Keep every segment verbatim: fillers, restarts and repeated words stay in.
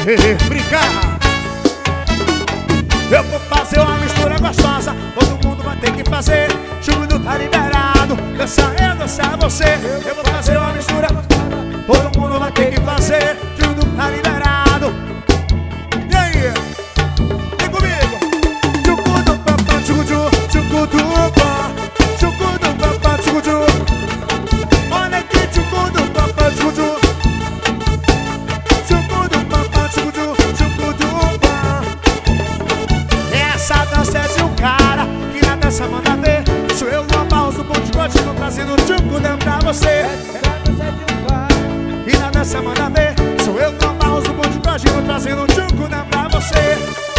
brincar. Eu vou fazer uma mistura gostosa, todo mundo vai ter que fazer. Churudo tá liberado, dança eu, dançar você. Eu vou fazer uma mistura gostosa, todo mundo vai ter que fazer. Churudo tá liberado. E aí? Vem comigo. Chucudu papá, chucudu, chucudu papá, chucudu papá, chucudu. Olha aqui, chucudu papá, chucudu, chucudu papá, chucudu, chucudu papá. Essa dança é de um cara que na dança manda ver. Sou eu no pausa, o ponte continua trazendo chucudão pra você. E na dança manda ver. Sou eu no pausa, o ponte continua trazendo chucudão pra você.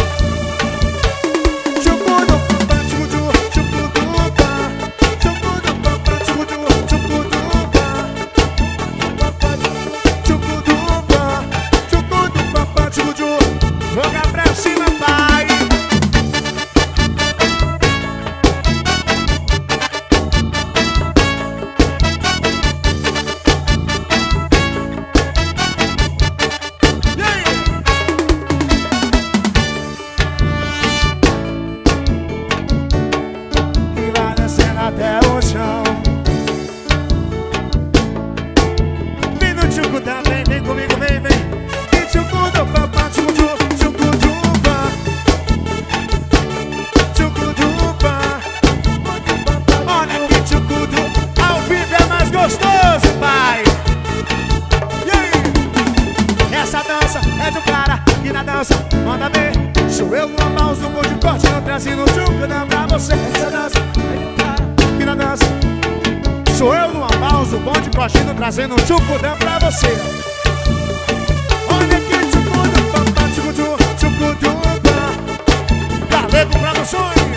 Chucudu papá, chucudu, chucudu papá, chucudu papá, chucudu, chucudu papá, chucudu papá, chucudu papá, chucudu. Joga pra cima, pai. Até o chão. Vem no tchucudá, vem, vem comigo, vem, vem. E tchucudu, papá, tchucudu, tchucudu, pá, tchucudu, pá. Olha que tchucudu, ao vivo é mais gostoso, pai. E aí? Essa dança é de um cara que na dança manda ver. Sou eu no pausa, um monte de corte, não trazendo tchucudá pra você. Essa dança é de um cara que na dança. Sou eu no pausa, o bonde coxinho trazendo um chucudão pra você. Olha aqui, chucudu, papá, chucudu, chucudu, pá. Galego Produções.